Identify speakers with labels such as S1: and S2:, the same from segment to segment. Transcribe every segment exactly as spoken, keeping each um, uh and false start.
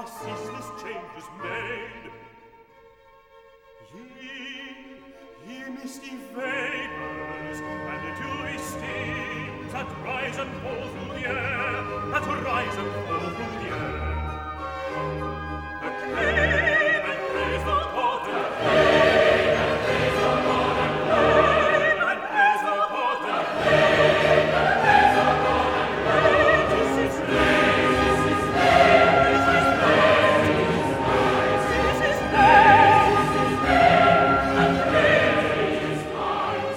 S1: by ceaseless changes made. Ye, ye misty vapors, and dewy steams that rise and fall through the air, that rise and fall through the air. Acclaim and praise the God and acclaim and praise the God and acclaim and praise the God and acclaim and praise the God and acclaim. This is name, this is name, this is name, this is name, this is name, and praise his might.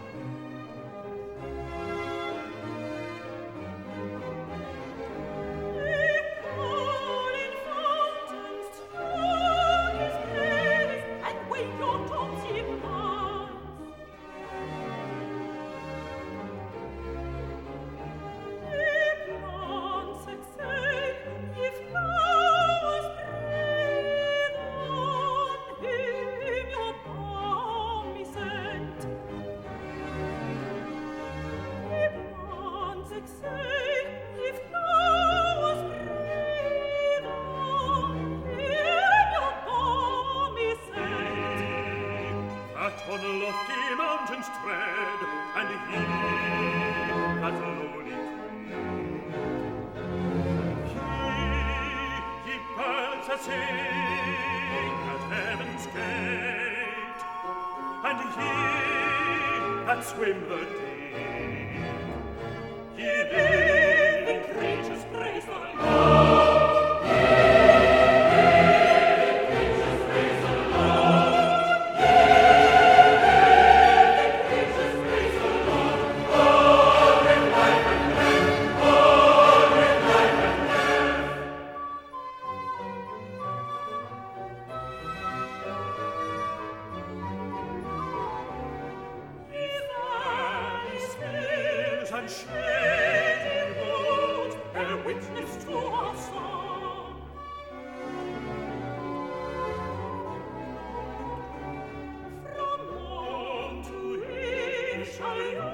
S1: On lofty mountains tread, and he that lowly creep. He, ye birds that sing at heaven's gate, and ye that swim the deep, ye living creatures praise the Lord. And shady woods bear witness to our song. From morn to eve shall